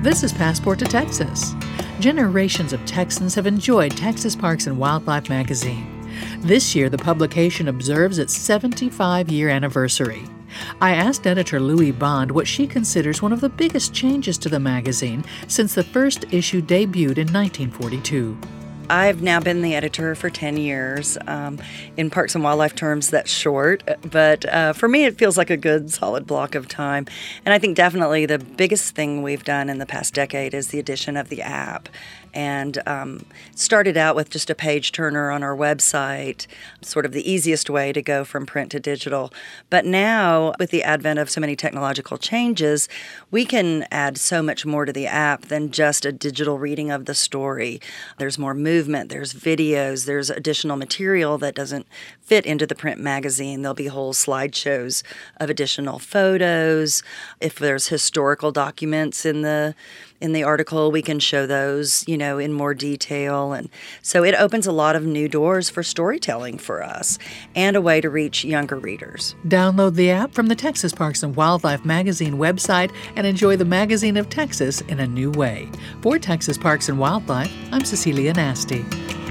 This is Passport to Texas. Generations of Texans have enjoyed Texas Parks and Wildlife magazine. This year, the publication observes its 75-year anniversary. I asked editor Louie Bond what she considers one of the biggest changes to the magazine since the first issue debuted in 1942. I've now been the editor for 10 years. In Parks and Wildlife terms, that's short, but for me it feels like a good solid block of time. And I think definitely the biggest thing we've done in the past decade is the addition of the app. And started out with just a page turner on our website, sort of the easiest way to go from print to digital. But now, with the advent of so many technological changes, we can add so much more to the app than just a digital reading of the story. There's more movement, there's videos, there's additional material that doesn't fit into the print magazine. There'll be whole slideshows of additional photos. If there's historical documents in the article, we can show those, in more detail. And so it opens a lot of new doors for storytelling for us and a way to reach younger readers. Download the app from the Texas Parks and Wildlife magazine website and enjoy the magazine of Texas in a new way. For Texas Parks and Wildlife, I'm Cecilia Nasty.